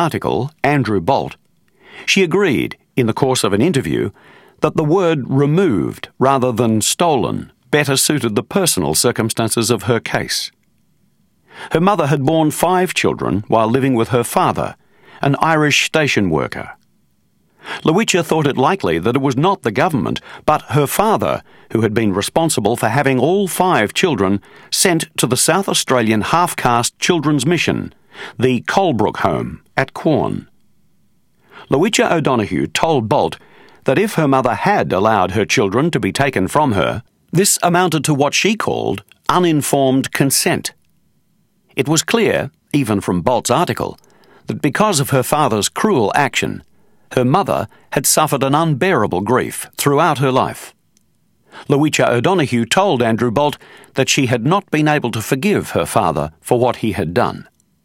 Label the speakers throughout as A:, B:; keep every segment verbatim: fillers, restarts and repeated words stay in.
A: article, Andrew Bolt, she agreed, in the course of an interview, that the word removed rather than stolen better suited the personal circumstances of her case. Her mother had borne five children while living with her father, an Irish station worker. Lowitja thought it likely that it was not the government, but her father, who had been responsible for having all five children sent to the South Australian half-caste children's mission, the Colebrook Home at Quorn. Lowitja O'Donoghue told Bolt that if her mother had allowed her children to be taken from her, this amounted to what she called uninformed consent. It was clear, even from Bolt's article, that because of her father's cruel action, her mother had suffered an unbearable grief throughout her life. Lowitja O'Donoghue told Andrew Bolt that she had not been able to forgive her father for what he had done.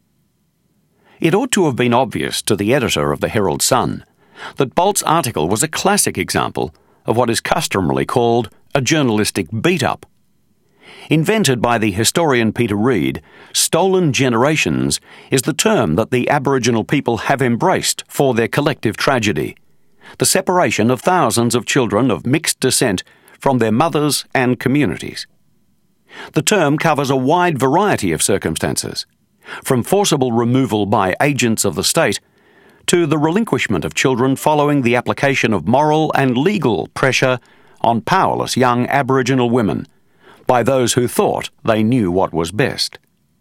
A: It ought to have been obvious to the editor of the Herald Sun that Bolt's article was a classic example of what is customarily called a journalistic beat-up. Invented by the historian Peter Reid, stolen generations is the term that the Aboriginal people have embraced for their collective tragedy, the separation of thousands of children of mixed descent from their mothers and communities. The term covers a wide variety of circumstances, from forcible removal by agents of the state to the relinquishment of children following the application of moral and legal pressure on powerless young Aboriginal women by those who thought they knew what was best.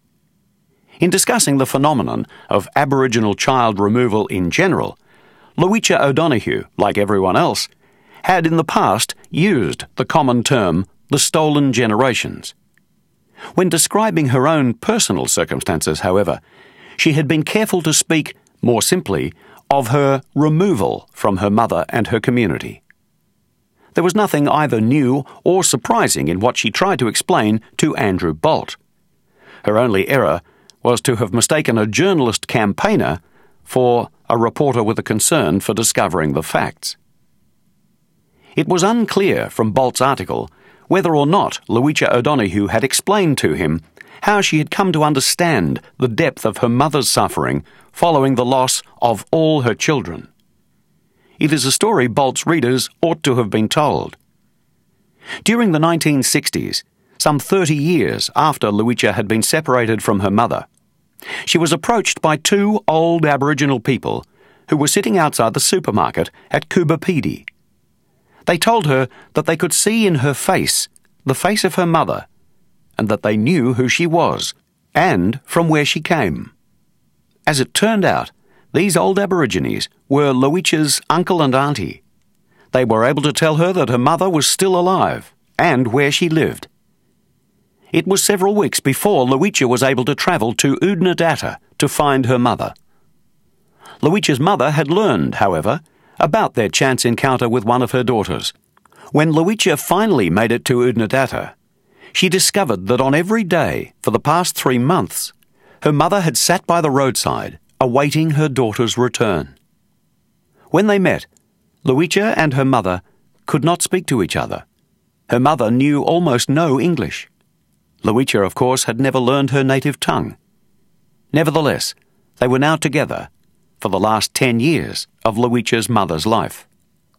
A: In discussing the phenomenon of Aboriginal child removal in general, Lowitja O'Donoghue, like everyone else, had in the past used the common term the stolen generations. When describing her own personal circumstances, however, she had been careful to speak, more simply, of her removal from her mother and her community. There was nothing either new or surprising in what she tried to explain to Andrew Bolt. Her only error was to have mistaken a journalist campaigner for a reporter with a concern for discovering the facts. It was unclear from Bolt's article whether or not Lowitja O'Donoghue had explained to him how she had come to understand the depth of her mother's suffering following the loss of all her children. It is a story Bolt's readers ought to have been told. During the nineteen sixties, some thirty years after Lowitja had been separated from her mother, she was approached by two old Aboriginal people who were sitting outside the supermarket at Coobapedy. They told her that they could see in her face the face of her mother, and that they knew who she was, and from where she came. As it turned out, these old Aborigines were Lowitja's uncle and auntie. They were able to tell her that her mother was still alive, and where she lived. It was several weeks before Lowitja was able to travel to Oodnadatta to find her mother. Lowitja's mother had learned, however, about their chance encounter with one of her daughters. When Lowitja finally made it to Oodnadatta, she discovered that on every day for the past three months, her mother had sat by the roadside, awaiting her daughter's return. When they met, Lowitja and her mother could not speak to each other. Her mother knew almost no English. Lowitja, of course, had never learned her native tongue. Nevertheless, they were now together for the last ten years of Lowitja's mother's life.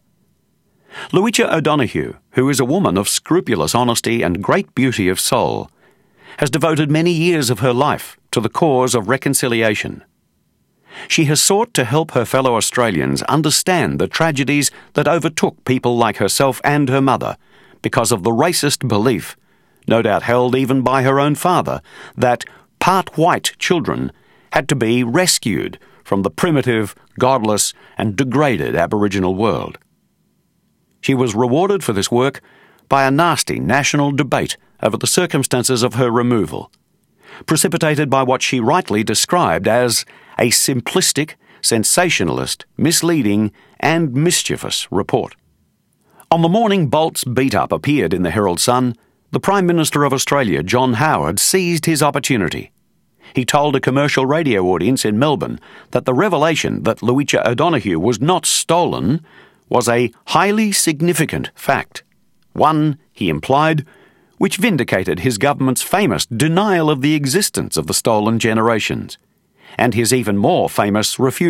A: Lowitja O'Donoghue, who is a woman of scrupulous honesty and great beauty of soul, has devoted many years of her life to the cause of reconciliation. She has sought to help her fellow Australians understand the tragedies that overtook people like herself and her mother because of the racist belief, no doubt held even by her own father, that part-white children had to be rescued from the primitive, godless, and degraded Aboriginal world. She was rewarded for this work by a nasty national debate over the circumstances of her removal, precipitated by what she rightly described as a simplistic, sensationalist, misleading, and mischievous report. On the morning Bolt's beat-up appeared in the Herald Sun, the Prime Minister of Australia, John Howard, seized his opportunity. He told a commercial radio audience in Melbourne that the revelation that Lowitja O'Donoghue was not stolen was a highly significant fact, one, he implied, which vindicated his government's famous denial of the existence of the stolen generations, and his even more famous refusal